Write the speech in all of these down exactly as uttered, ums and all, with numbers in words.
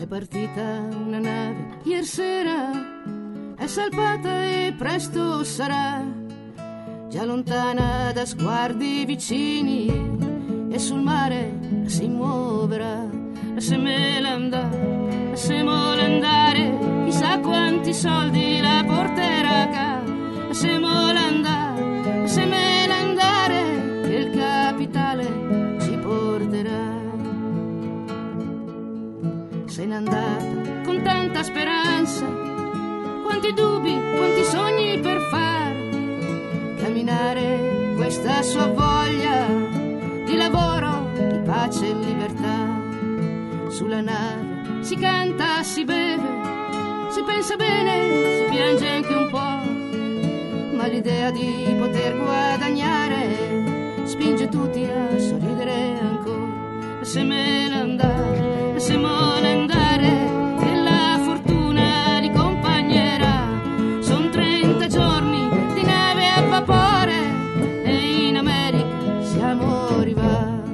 È partita una nave ieri sera, è salpata e presto sarà già lontana da sguardi vicini, e sul mare si muoverà. Lasciamela andare, lasciamola andare, chissà quanti soldi la porterà a casa. Lasciamola andare, lasciamela andare, che il capitale ci porterà. Se n'è andata con tanta speranza, quanti dubbi, quanti sogni per fare camminare questa sua voglia di lavoro, di pace e libertà. Sulla nave si canta, si beve, si pensa bene, si piange anche un po', ma l'idea di poter guadagnare spinge tutti a sorridere ancora. Lasciamela andare, lasciamola andare, che la fortuna li accompagnerà. Son trenta giorni di neve a vapore e in America siamo arrivati.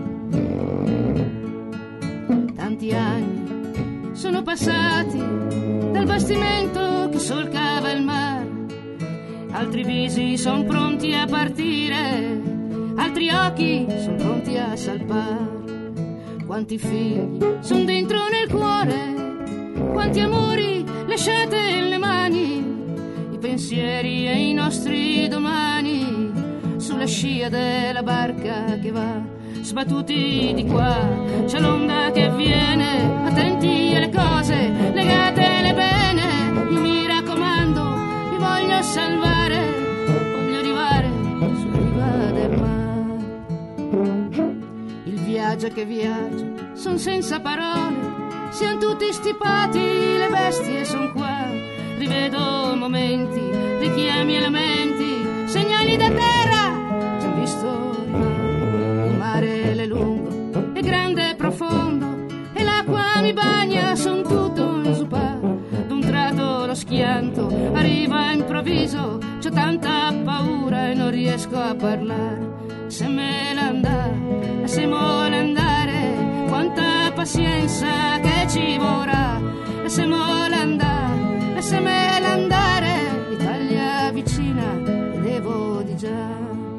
Tanti anni sono passati dal bastimento che solcava il mare, altri visi son pronti a partire, altri occhi son pronti a salpare. Quanti figli son dentro nel cuore, quanti amori lasciate nelle mani, i pensieri e i nostri domani sulla scia della barca che va. Sbattuti di qua c'è l'onda che viene, attenti alle cose, legatele bene. Io mi raccomando, mi voglio salvare, voglio arrivare sulla riva del mare. Il viaggio che viaggia son senza parole, siamo tutti stipati, le bestie son qua. Rivedo momenti, richiami e lamenti, segnali da terra, già visto arrivare. Il mare è lungo, è grande e profondo, e l'acqua mi bagna, son tutto inzuppato. D'un tratto lo schianto arriva improvviso, c'ho tanta paura e non riesco a parlare. Lasciamela andare, lasciamola andare, quanta pazienza che ci vorrà. Lasciamola andare, lasciamela andare, l'Italia vicina vedevo di già.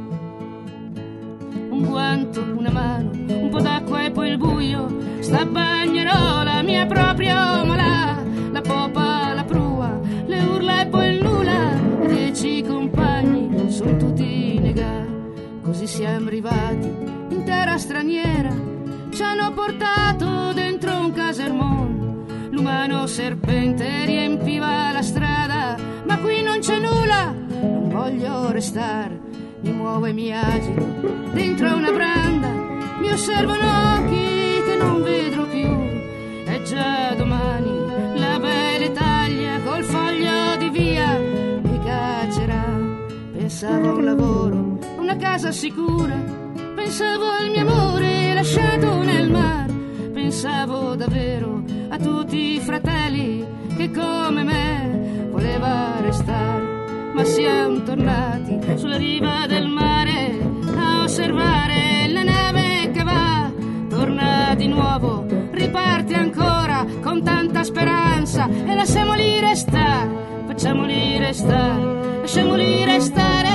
Un guanto, una mano, un po' d'acqua e poi il buio, sta bagnerola mia proprio malà. La popa, la prua, le urla e poi il nulla, dieci compagni son tutti negati. Così siamo arrivati in terra straniera, ci hanno portato dentro un casermone, l'umano serpente riempiva la strada, ma qui non c'è nulla, non voglio restare, mi muovo e mi agito dentro una branda, mi osservano occhi che non vedrò più, è già domani la bella Italia col foglio di via mi caccerà. Pensavo a un lavoro, una casa sicura, pensavo al mio amore lasciato nel mare, pensavo davvero a tutti i fratelli che come me voleva restare, ma siamo tornati sulla riva del mare a osservare la nave che va, torna di nuovo, riparte ancora con tanta speranza e lasciamoli restare, facciamoli restare, lasciamoli restare.